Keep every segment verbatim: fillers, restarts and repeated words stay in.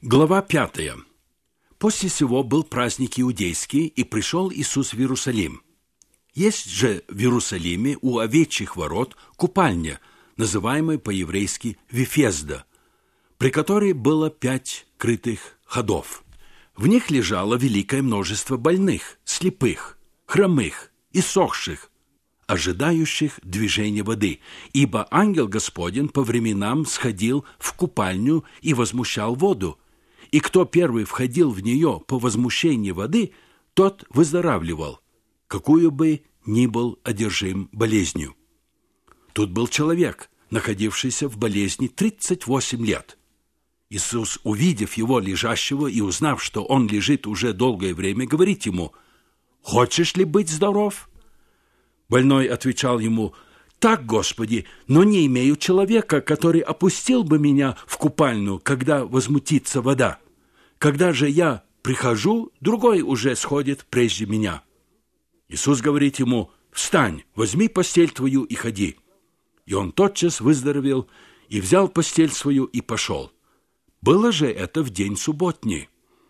Глава пятая. После сего был праздник иудейский, и пришел Иисус в Иерусалим. Есть же в Иерусалиме у овечьих ворот купальня, называемая по-еврейски Вифезда, при которой было пять крытых ходов. В них лежало великое множество больных, слепых, хромых, иссохших, ожидающих движения воды, ибо ангел Господень по временам сходил в купальню и возмущал воду, и кто первый входил в нее по возмущении воды, тот выздоравливал, какую бы ни был одержим болезнью. Тут был человек, находившийся в болезни тридцать восемь лет. Иисус, увидев его лежащего и узнав, что он лежит уже долгое время, говорит ему: «Хочешь ли быть здоров?» Больной отвечал ему: «Так, Господи, но не имею человека, который опустил бы меня в купальню, когда возмутится вода. Когда же я прихожу, другой уже сходит прежде меня». Иисус говорит ему: «Встань, возьми постель твою и ходи». И он тотчас выздоровел, и взял постель свою и пошел. Было же это в день субботний.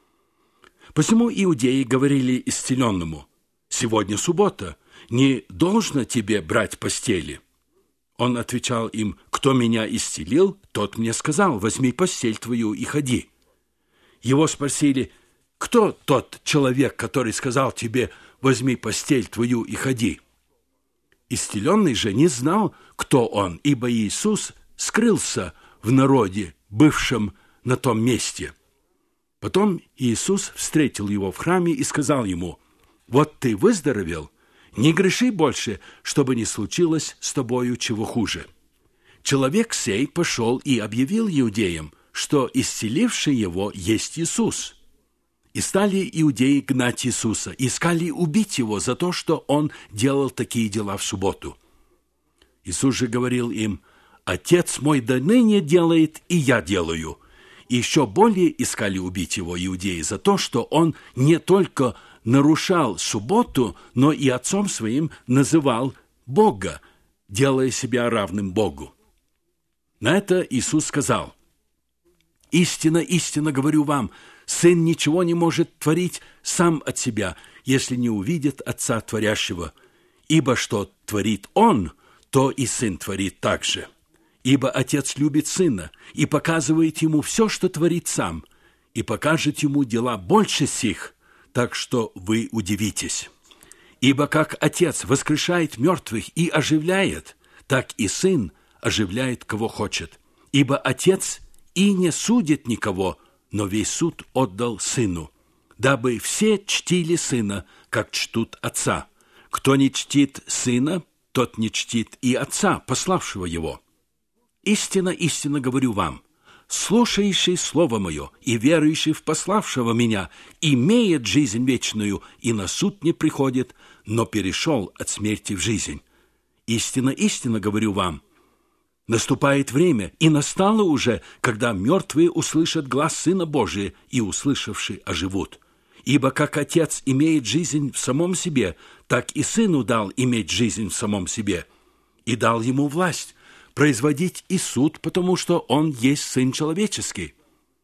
Посему иудеи говорили исцеленному: «Сегодня суббота, не должно тебе брать постели». Он отвечал им: «Кто меня исцелил, тот мне сказал: возьми постель твою и ходи». Его спросили: «Кто тот человек, который сказал тебе: возьми постель твою и ходи?» Исцеленный же не знал, кто он, ибо Иисус скрылся в народе, бывшем на том месте. Потом Иисус встретил его в храме и сказал ему: «Вот ты выздоровел, не греши больше, чтобы не случилось с тобою чего хуже». Человек сей пошел и объявил иудеям, что исцеливший его есть Иисус. И стали иудеи гнать Иисуса, искали убить его за то, что он делал такие дела в субботу. Иисус же говорил им: «Отец мой до ныне делает, и я делаю». И еще более искали убить его иудеи за то, что он не только нарушал субботу, но и отцом своим называл Бога, делая себя равным Богу. На это Иисус сказал: «Истинно, истинно говорю вам, Сын ничего не может творить сам от себя, если не увидит Отца Творящего. Ибо что творит Он, то и Сын творит также. Ибо Отец любит Сына и показывает Ему все, что творит Сам, и покажет Ему дела больше сих, так что вы удивитесь. Ибо как Отец воскрешает мертвых и оживляет, так и Сын оживляет, кого хочет. Ибо Отец и не судит никого, но весь суд отдал Сыну, дабы все чтили Сына, как чтут Отца. Кто не чтит Сына, тот не чтит и Отца, пославшего Его. Истинно, истинно говорю вам, слушающий Слово Мое и верующий в пославшего Меня имеет жизнь вечную и на суд не приходит, но перешел от смерти в жизнь. Истинно, истинно говорю вам, наступает время, и настало уже, когда мертвые услышат глас Сына Божия, и, услышавши, оживут. Ибо как Отец имеет жизнь в самом себе, так и Сыну дал иметь жизнь в самом себе, и дал Ему власть производить и суд, потому что Он есть Сын Человеческий.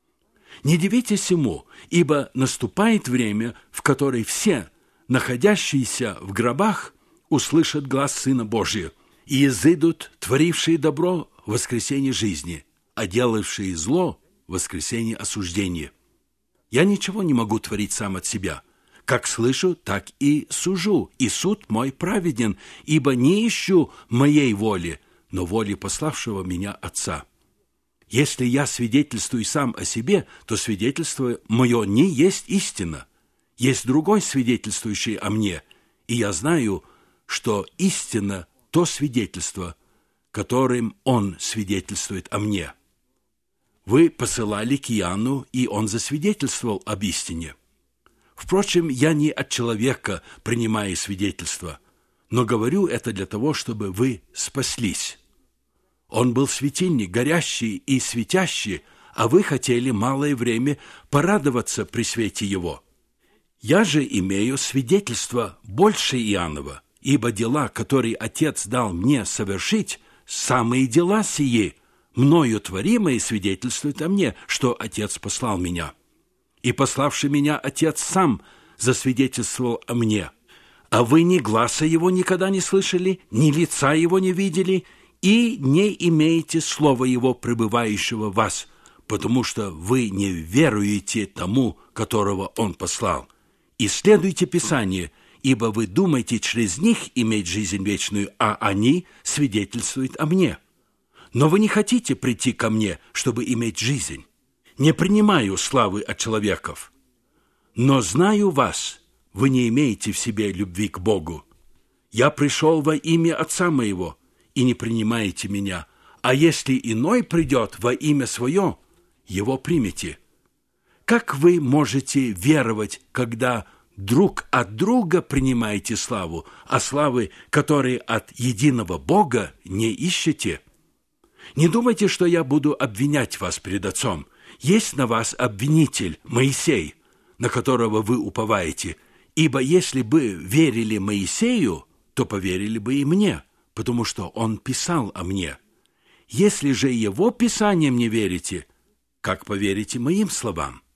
Не дивитесь Ему, ибо наступает время, в которое все, находящиеся в гробах, услышат глас Сына Божия, и изыдут творившие добро в воскресенье жизни, а делавшие зло в воскресенье осуждения. Я ничего не могу творить сам от себя. Как слышу, так и сужу, и суд мой праведен, ибо не ищу моей воли, но воли пославшего меня Отца. Если я свидетельствую сам о себе, то свидетельство мое не есть истина. Есть другой свидетельствующий о мне, и я знаю, что истина – то свидетельство, которым он свидетельствует о мне. Вы посылали к Иоанну, и он засвидетельствовал об истине. Впрочем, я не от человека принимаю свидетельство, но говорю это для того, чтобы вы спаслись. Он был светильник, горящий и светящий, а вы хотели малое время порадоваться при свете его. Я же имею свидетельство больше Иоаннова, ибо дела, которые Отец дал мне совершить, самые дела сии мною творимое свидетельствует о мне, что Отец послал меня. И пославший меня Отец сам засвидетельствовал о мне. А вы ни гласа его никогда не слышали, ни лица его не видели, и не имеете слова его, пребывающего в вас, потому что вы не веруете тому, которого он послал. Исследуйте Писание, ибо вы думаете через них иметь жизнь вечную, а они свидетельствуют о мне. Но вы не хотите прийти ко мне, чтобы иметь жизнь. Не принимаю славы от человеков. Но знаю вас, вы не имеете в себе любви к Богу. Я пришел во имя Отца моего, и не принимаете меня. А если иной придет во имя свое, его примите. Как вы можете веровать, когда друг от друга принимаете славу, а славы, которые от единого Бога, не ищете? Не думайте, что я буду обвинять вас перед Отцом. Есть на вас обвинитель, Моисей, на которого вы уповаете. Ибо если бы верили Моисею, то поверили бы и мне, потому что он писал о мне. Если же его писаниям не верите, как поверите моим словам?